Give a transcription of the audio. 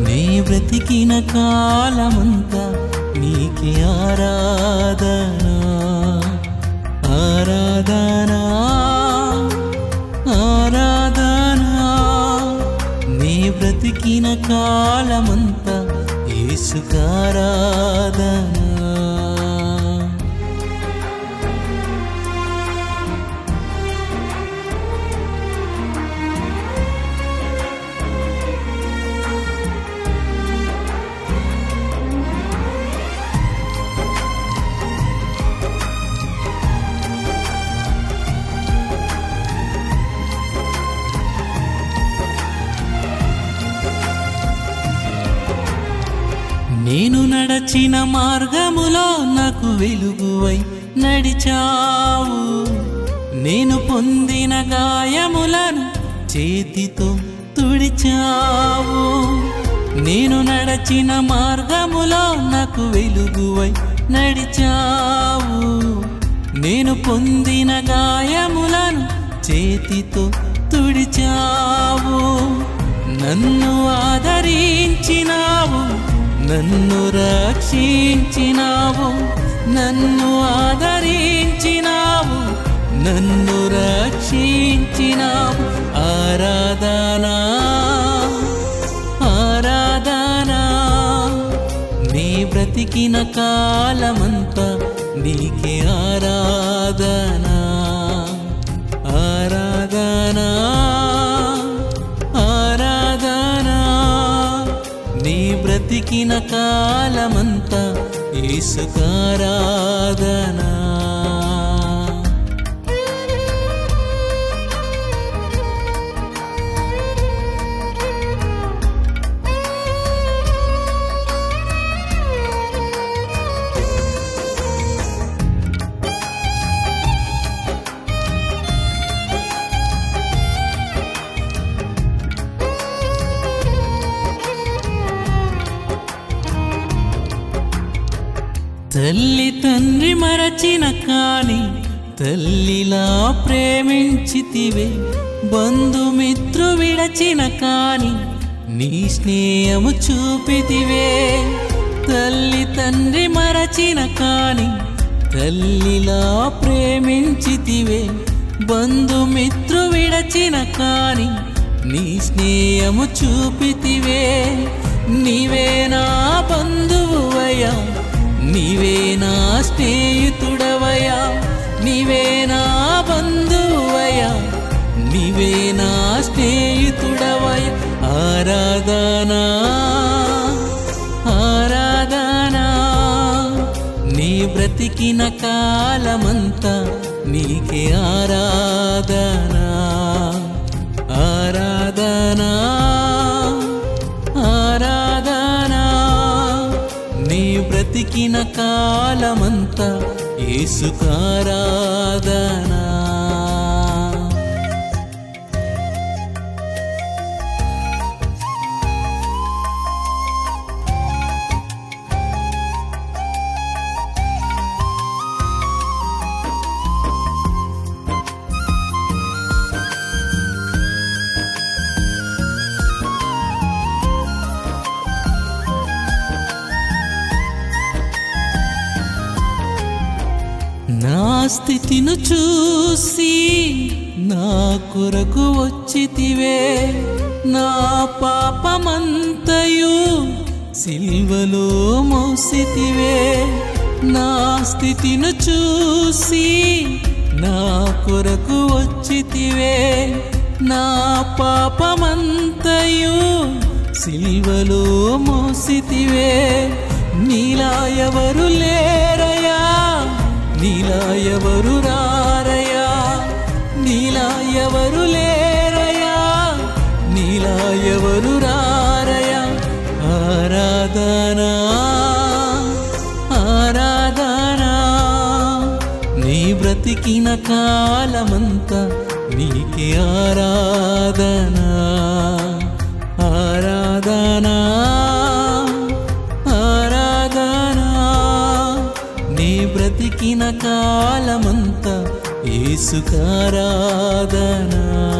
నీ బ్రతికిన కాలమంతా నీకే ఆరాధన ఆరాధన ఆరాధన నీ బ్రతికిన కాలమంతా యేసుకు ఆరాధన నేను నడచిన మార్గములో నాకు వెలుగువై నడిచావు నేను పొందిన గాయములను చేతితో తుడిచావు నేను నడచిన మార్గములో నాకు వెలుగువై నడిచావు నేను పొందిన గాయములను చేతితో తుడిచావు నన్ను ఆదరించినావు నన్ను రక్షించినావు నన్ను ఆదరించినావు నన్ను రక్షించినావు ఆరాధన ఆరాధన నీ బ్రతికిన కాలమంతా నీకే ఆరాధన ఆరాధన ఆరాధన నీ బ్రతికిన కాలమంతా యేసుకు ఆరాధన తల్లి తండ్రి మరచిన కాని తల్లిలా ప్రేమించితివే బంధుమిత్రు విడచిన కాని నీ స్నేహము చూపితివే తల్లి తండ్రి మరచిన కాని తల్లిలా ప్రేమించితివే బంధుమిత్రు విడచిన కాని నీ స్నేహము చూపితివే నీవే నా బంధువయ్యా నీవే నా స్నేహితుడవయ్యా నీవే నా బంధువయ్యా నీవే నా స్నేహితుడవయ్యా ఆరాధన ఆరాధన నీ బ్రతికిన కాలమంతా నీకే ఆరాధన ఆరాధన ఆరాధన నీ బ్రతికిన కాలమంతా యేసుకు ఆరాధన నా స్థితిని చూసి నా కొరకు వచ్చితివే నా పాపమంతయు సిల్వలో మోసితివే నా స్థితిని చూసి నా కొరకు వచ్చితివే నా పాపమంతయు సిల్వలో మోసితివే నీలా ఎవరు లేరయా నీలా ఎవరు రారయా నీలా ఎవరు లేరయా నీలా ఎవరు రారయా ఆరాధన ఆరాధన నీ బ్రతికిన కాలమంతా నీకే ఆరాధన ఆరాధన ఆరాధన నీ బ్రతికిన కాలమంతా యేసుకు ఆరాధన